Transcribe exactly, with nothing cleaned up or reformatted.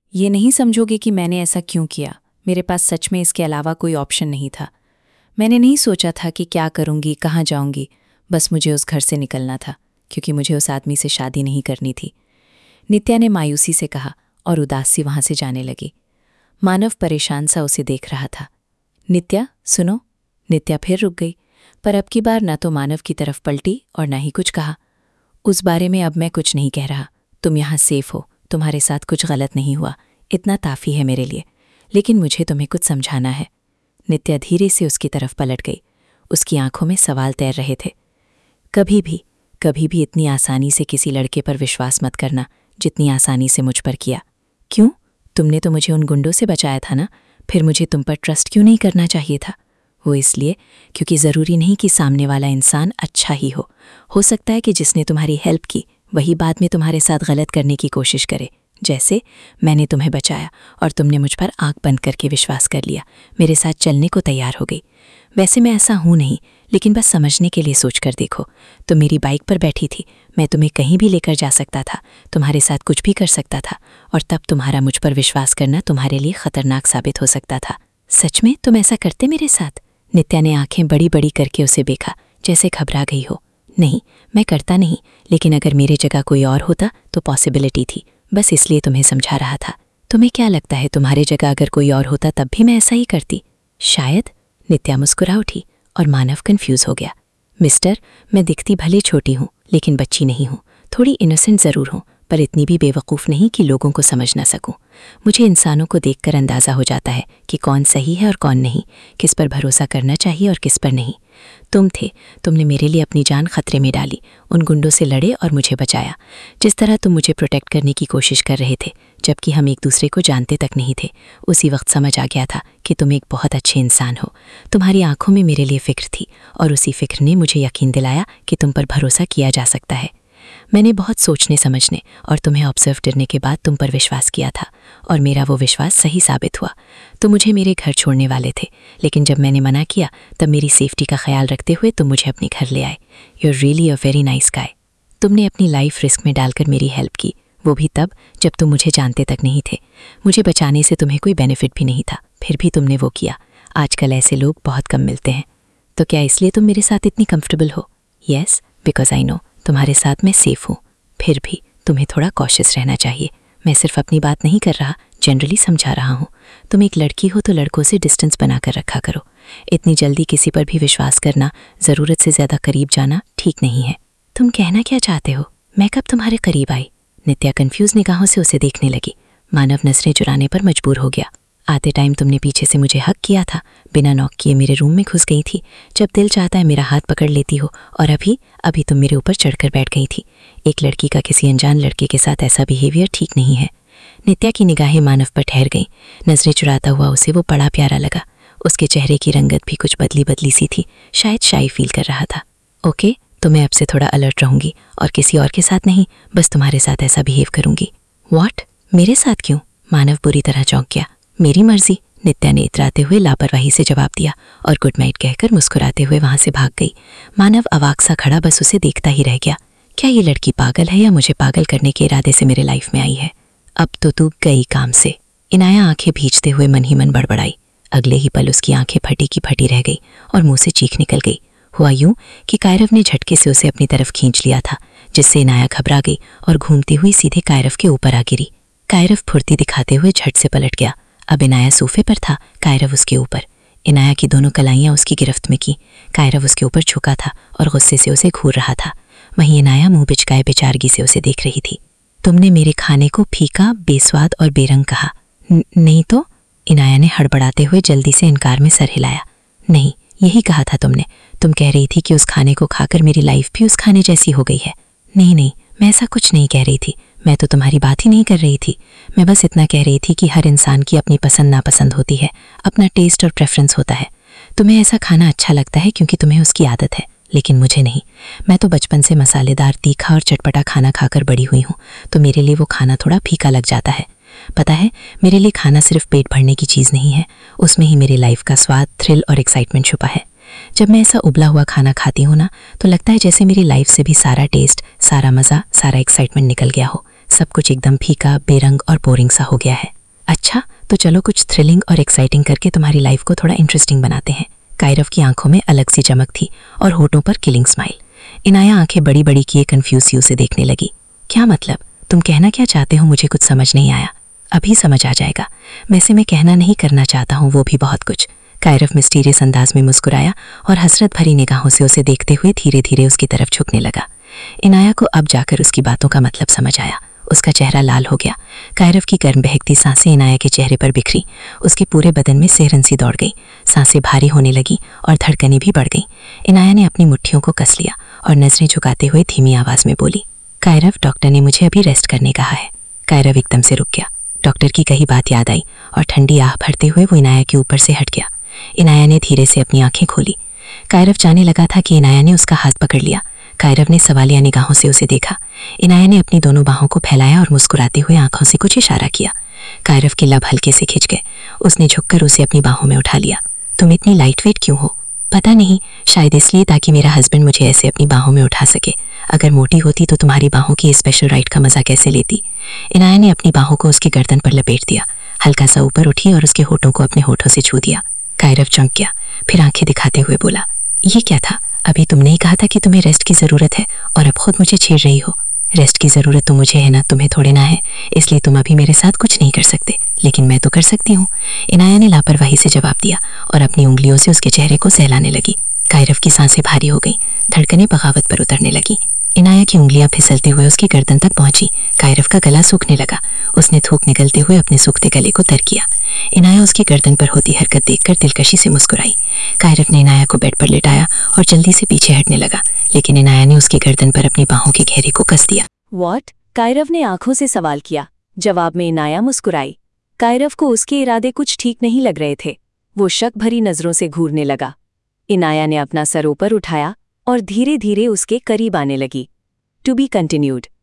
ये नहीं समझोगे कि मैंने ऐसा क्यों किया। मेरे पास सच में इसके अलावा कोई ऑप्शन नहीं था। मैंने नहीं सोचा था कि क्या करूंगी, कहाँ जाऊंगी। बस मुझे उस घर से निकलना था, क्योंकि मुझे उस आदमी से शादी नहीं करनी थी। नित्या ने मायूसी से कहा और उदास सी वहां से जाने लगी। मानव परेशान सा उसे देख रहा था। नित्या, सुनो। नित्या फिर रुक गई, पर अब की बार न तो मानव की तरफ पलटी और न ही कुछ कहा। उस बारे में अब मैं कुछ नहीं कह रहा। तुम यहाँ सेफ हो, तुम्हारे साथ कुछ गलत नहीं हुआ, इतना काफ़ी है मेरे लिए। लेकिन मुझे तुम्हें कुछ समझाना है। नित्या धीरे से उसकी तरफ पलट गई। उसकी आंखों में सवाल तैर रहे थे। कभी भी कभी भी इतनी आसानी से किसी लड़के पर विश्वास मत करना जितनी आसानी से मुझ पर किया। क्यों? तुमने तो मुझे उन गुंडों से बचाया था ना, फिर मुझे तुम पर ट्रस्ट क्यों नहीं करना चाहिए था? वो इसलिए क्योंकि ज़रूरी नहीं कि सामने वाला इंसान अच्छा ही हो। हो सकता है कि जिसने तुम्हारी हेल्प की वही बाद में तुम्हारे साथ गलत करने की कोशिश करे। जैसे मैंने तुम्हें बचाया और तुमने मुझ पर आंख बंद करके विश्वास कर लिया, मेरे साथ चलने को तैयार हो गई। वैसे मैं ऐसा हूं नहीं, लेकिन बस समझने के लिए सोच कर देखो। तुम मेरी बाइक पर बैठी थी, मैं तुम्हें कहीं भी लेकर जा सकता था, तुम्हारे साथ कुछ भी कर सकता था, और तब तुम्हारा मुझ पर विश्वास करना तुम्हारे लिए खतरनाक साबित हो सकता था। सच में तुम ऐसा करते मेरे साथ? नित्या ने आंखें बड़ी बड़ी करके उसे देखा, जैसे घबरा गई हो। नहीं, मैं करता नहीं, लेकिन अगर मेरे जगह कोई और होता तो पॉसिबिलिटी थी, बस इसलिए तुम्हें समझा रहा था। तुम्हें क्या लगता है, तुम्हारे जगह अगर कोई और होता तब भी मैं ऐसा ही करती? शायद। नित्या मुस्कुरा उठी और मानव कंफ्यूज हो गया। मिस्टर, मैं दिखती भले छोटी हूँ, लेकिन बच्ची नहीं हूँ। थोड़ी इनोसेंट ज़रूर हूँ, पर इतनी भी बेवकूफ़ नहीं कि लोगों को समझ ना सकूं। मुझे इंसानों को देखकर अंदाज़ा हो जाता है कि कौन सही है और कौन नहीं, किस पर भरोसा करना चाहिए और किस पर नहीं। तुम थे, तुमने मेरे लिए अपनी जान खतरे में डाली, उन गुंडों से लड़े और मुझे बचाया। जिस तरह तुम मुझे प्रोटेक्ट करने की कोशिश कर रहे थे, जबकि हम एक दूसरे को जानते तक नहीं थे, उसी वक्त समझ आ गया था कि तुम एक बहुत अच्छे इंसान हो। तुम्हारी आंखों में मेरे लिए फ़िक्र थी, और उसी फ़िक्र ने मुझे यकीन दिलाया कि तुम पर भरोसा किया जा सकता है। मैंने बहुत सोचने समझने और तुम्हें ऑब्जर्व करने के बाद तुम पर विश्वास किया था, और मेरा वो विश्वास सही साबित हुआ। तुम मुझे मेरे घर छोड़ने वाले थे, लेकिन जब मैंने मना किया तब मेरी सेफ्टी का ख्याल रखते हुए तुम मुझे अपने घर ले आए। You are really a very nice guy. तुमने अपनी लाइफ रिस्क में डालकर मेरी हेल्प की, वो भी तब जब तुम मुझे जानते तक नहीं थे। मुझे बचाने से तुम्हें कोई बेनिफिट भी नहीं था, फिर भी तुमने वो किया। आजकल ऐसे लोग बहुत कम मिलते हैं। तो क्या इसलिए तुम मेरे साथ इतनी कंफर्टेबल हो? येस, बिकॉज आई नो तुम्हारे साथ मैं सेफ हूँ। फिर भी तुम्हें थोड़ा कॉशियस रहना चाहिए। मैं सिर्फ अपनी बात नहीं कर रहा, जनरली समझा रहा हूँ। तुम एक लड़की हो तो लड़कों से डिस्टेंस बनाकर रखा करो। इतनी जल्दी किसी पर भी विश्वास करना, ज़रूरत से ज़्यादा करीब जाना ठीक नहीं है। तुम कहना क्या चाहते हो? मैं कब तुम्हारे करीब आई? नित्या कन्फ्यूज निगाहों से उसे देखने लगी। मानव नजरें चुराने पर मजबूर हो गया। आते टाइम तुमने पीछे से मुझे हक किया था, बिना नॉक किए मेरे रूम में घुस गई थी। जब दिल चाहता है मेरा हाथ पकड़ लेती हो, और अभी अभी तुम मेरे ऊपर चढ़कर बैठ गई थी। एक लड़की का किसी अनजान लड़के के साथ ऐसा बिहेवियर ठीक नहीं है। नित्या की निगाहें मानव पर ठहर गईं। नजरें चुराता हुआ उसे वो बड़ा प्यारा लगा। उसके चेहरे की रंगत भी कुछ बदली बदली सी थी, शायद शाई फील कर रहा था। ओके, तो मैं अब से थोड़ा अलर्ट रहूंगी, और किसी और के साथ नहीं, बस तुम्हारे साथ ऐसा बिहेव करूंगी। व्हाट? मेरे साथ क्यों? मानव बुरी तरह चौंक गया। मेरी मर्जी, नित्या ने इतराते हुए लापरवाही से जवाब दिया, और गुड नाइट कहकर मुस्कुराते हुए वहां से भाग गई। मानव अवाक सा खड़ा बस उसे देखता ही रह गया। क्या ये लड़की पागल है, या मुझे पागल करने के इरादे से मेरे लाइफ में आई है? अब तो तू गई काम से। इनाया आंखें भींचते हुए मन ही मन बड़बड़ाई। अगले ही पल उसकी आंखें फटी की फटी रह गई और मुंह से चीख निकल गई। हुआ यूं कि कायरव ने झटके से उसे अपनी तरफ खींच लिया था, जिससे इनाया घबरा गई और घूमती हुई सीधे कायरव के ऊपर आ गिरी। कायरव फुर्ती दिखाते हुए झट से पलट गया। अब इनाया सोफे पर था, कायरव उसके ऊपर। इनाया की दोनों कलाइयां उसकी गिरफ्त में की। कायरव उसके ऊपर झुका था और गुस्से से उसे घूर रहा था। वहीं इनाया मुंह बिचकाए बेचारगी से उसे देख रही थी। तुमने मेरे खाने को फीका, बेस्वाद और बेरंग कहा। नहीं तो? इनाया ने हड़बड़ाते हुए जल्दी से इनकार में सर हिलाया। नहीं, यही कहा था तुमने। तुम कह रही थी कि उस खाने को खाकर मेरी लाइफ भी उस खाने जैसी हो गई है। नहीं नहीं, मैं ऐसा कुछ नहीं कह रही थी। मैं तो तुम्हारी बात ही नहीं कर रही थी। मैं बस इतना कह रही थी कि हर इंसान की अपनी पसंद नापसंद होती है, अपना टेस्ट और प्रेफरेंस होता है। तुम्हें ऐसा खाना अच्छा लगता है क्योंकि तुम्हें उसकी आदत है, लेकिन मुझे नहीं। मैं तो बचपन से मसालेदार, तीखा और चटपटा खाना खाकर बड़ी हुई हूँ, तो मेरे लिए वो खाना थोड़ा फीका लग जाता है। पता है, मेरे लिए खाना सिर्फ पेट भरने की चीज़ नहीं है, उसमें ही मेरी लाइफ का स्वाद, थ्रिल और एक्साइटमेंट छुपा है। जब मैं ऐसा उबला हुआ खाना खाती हूँ ना, तो लगता है जैसे मेरी लाइफ से भी सारा टेस्ट, सारा मज़ा, सारा एक्साइटमेंट निकल गया हो। सब कुछ एकदम फीका, बेरंग और बोरिंग सा हो गया है। अच्छा, तो चलो कुछ थ्रिलिंग और एक्साइटिंग करके तुम्हारी लाइफ को थोड़ा इंटरेस्टिंग बनाते हैं। कायरव की आंखों में अलग सी चमक थी और होठों पर किलिंग स्माइल। इनाया आंखें बड़ी बड़ी किए कंफ्यूज सी उसे देखने लगी। क्या मतलब? तुम कहना क्या चाहते हो? मुझे कुछ समझ नहीं आया। अभी समझ आ जाएगा। वैसे मैं कहना नहीं करना चाहता हूँ वो भी बहुत कुछ। कायरव मिस्टीरियस अंदाज में मुस्कुराया और हसरत भरी निगाहों से उसे देखते हुए धीरे धीरे उसकी तरफ झुकने लगा। इनाया को अब जाकर उसकी बातों का मतलब समझ आया। उसका चेहरा लाल हो गया। कायरव की गर्म बहकती सांसें इनाया के चेहरे पर बिखरी। उसके पूरे बदन में सिहरन सी दौड़ गई। सांसें भारी होने लगी और धड़कनें भी बढ़ गईं। इनाया ने अपनी मुट्ठियों को कस लिया और नजरें झुकाते हुए धीमी आवाज में बोली, कायरव, डॉक्टर ने मुझे अभी रेस्ट करने कहा है। कायरव एकदम से रुक गया। डॉक्टर की कही बात याद आई और ठंडी आह भरते हुए वो इनाया के ऊपर से हट गया। इनाया ने धीरे से अपनी आंखें खोली। कायरव जाने लगा था कि इनाया ने उसका हाथ पकड़ लिया। कायरव ने सवालिया निगाहों से उसे देखा। इनाया ने अपनी दोनों बाहों को फैलाया और मुस्कुराते हुए आंखों से कुछ इशारा किया। कायरव के लब हल्के से खिंच गए। उसने झुककर उसे अपनी बाहों में उठा लिया। तुम इतनी लाइट वेट क्यों हो? पता नहीं, शायद इसलिए ताकि मेरा हस्बैंड मुझे ऐसे अपनी बाहों में उठा सके। अगर मोटी होती तो तुम्हारी बाहों की स्पेशल राइड का मजा कैसे लेती। इनाया ने अपनी बाहों को उसकी गर्दन पर लपेट दिया। हल्का सा ऊपर उठी और उसके होठों को अपने होठों से छू दिया। कायरव चौंक गया, फिर आंखें दिखाते हुए बोला, ये क्या था? अभी तुमने ही कहा था कि तुम्हें रेस्ट की जरूरत है और अब खुद मुझे छेड़ रही हो। रेस्ट की जरूरत तो मुझे है ना, तुम्हें थोड़े ना है, इसलिए तुम अभी मेरे साथ कुछ नहीं कर सकते, लेकिन मैं तो कर सकती हूँ। इनाया ने लापरवाही से जवाब दिया और अपनी उंगलियों से उसके चेहरे को सहलाने लगी। कायरव की सांसें भारी हो गईं, धड़कनें बगावत पर उतरने लगी। इनाया की उंगलियां फिसलते हुए उसकी गर्दन तक पहुंची। कायरव का गला सूखने लगा। उसने थूक निकलते हुए अपने सूखते गले को तर किया। इनाया उसकी गर्दन पर होती हरकत देखकर दिलकशी से मुस्कुराई। कायरव ने इनाया को बेड पर लिटाया और जल्दी से पीछे हटने लगा, लेकिन इनाया ने उसकी गर्दन पर अपनी बाहों के घेरे को कस दिया। व्हाट? कायरव ने आंखों से सवाल किया। जवाब में इनाया मुस्कुराई। कायरव को उसके इरादे कुछ ठीक नहीं लग रहे थे। वो शक भरी नजरों से घूरने लगा। इनाया ने अपना सर ऊपर उठाया और धीरे धीरे उसके करीब आने लगी। To be continued.